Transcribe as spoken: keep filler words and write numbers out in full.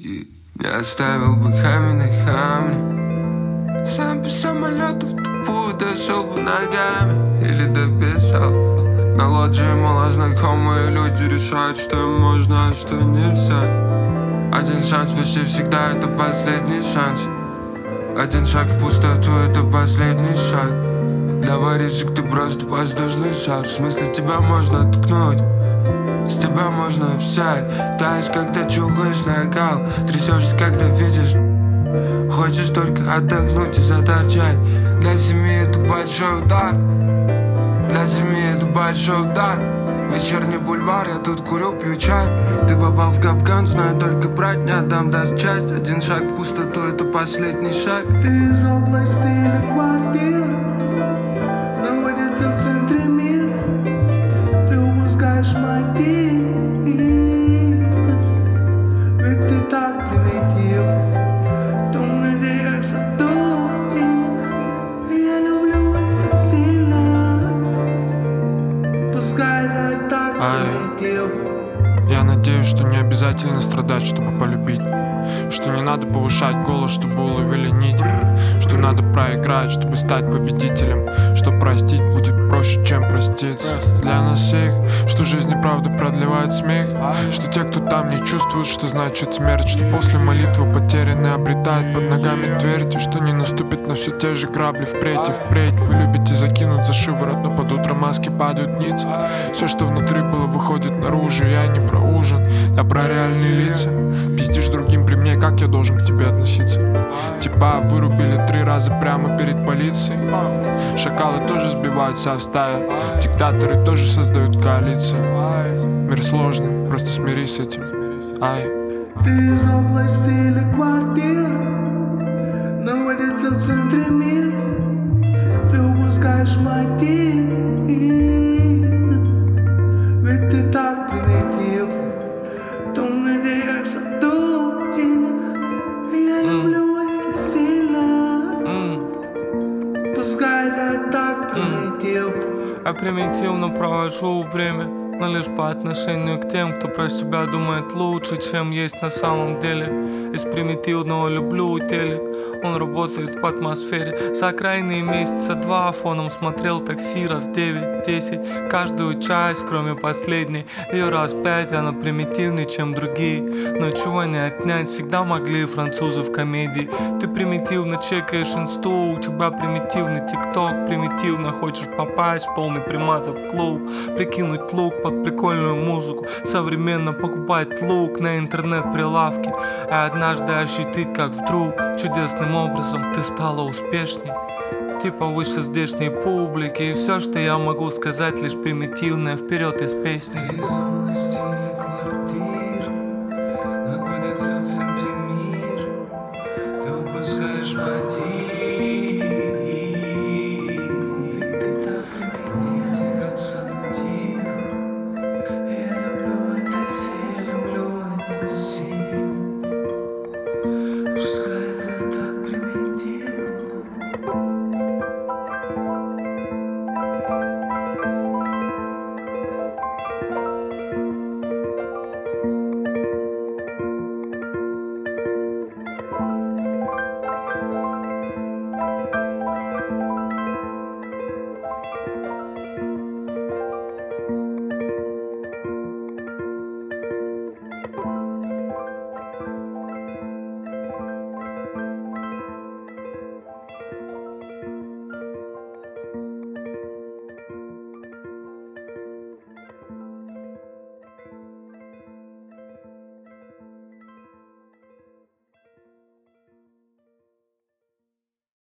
И я оставил бы камень на камне, сам без самолетов в тупую дошел бы ногами или добежал. На лоджии малознакомые люди решают, что им можно, а что нельзя. Один шанс почти всегда это последний шанс. Один шаг в пустоту это последний шаг. Для воришек ты просто воздушный шар. В смысле тебя можно ткнуть, с тебя можно взять. Таешь, когда чухаешь накал, трясешься, когда видишь. Хочешь только отдохнуть и заторчать. Для семьи это большой удар. Для семьи это большой удар. Вечерний бульвар, я тут курю, пью чай. Ты попал в капкан, знаю, только брать не отдам даже часть. Один шаг в пустоту это последний шаг. Ты из области или квартиры находится в центре мира. Ты упускаешь мотив, ведь ты так примитивный. То надеешься до денег. Я люблю это сильно. Пускай это так примитивно. Я надеюсь, что не обязательно страдать, чтобы полюбить. Что не надо повышать голос, чтобы уловили нить. Что надо проиграть, чтобы стать победителем. Что простить будет проще, чем проститься. Для нас всех, что жизнь и правда продлевает смех. Что те, кто там, не чувствуют, что значит смерть. Что после молитвы потерянный обретает под ногами твердь. И что не наступит на все те же грабли впредь и впредь. Вы любите закинуть за шиворот, но под утро маски падают ниц. Все, что внутри было, выходит наружу. Я не про ужин, я про реальные лица. Пиздишь другим при мне, как я должен к тебе относиться? Типа вырубили три раза прямо перед полицией. Шакалы тоже сбиваются в стае. Диктаторы тоже создают коалиции. Мир сложный, просто смирись с этим. Ай. Ты из области или квартиры находится в центре мира. Ты упускаешь мотив, ведь ты так примитивный. То надеешься до денег. Я люблю это сильно. Пускай это так примитивно. Я примитивно провожу время, но лишь по отношению к тем, кто про себя думает лучше, чем есть на самом деле. Из примитивного люблю телек, он работает в атмосфере. За крайние месяца два фоном смотрел такси раз девять-десять. Каждую часть, кроме последней, ее раз пять, она примитивнее, чем другие. Но чего не отнять, всегда могли французы в комедии. Ты примитивно чекаешь инсту, у тебя примитивный тикток. Примитивно хочешь попасть в полный приматов клуб, прикинуть лук под прикольную музыку, современно покупать лук на интернет-прилавке. А однажды ощутить, как вдруг чудесным образом ты стала успешней. Типа выше здешней публики. И все, что я могу сказать, лишь примитивное вперед из песни. Из области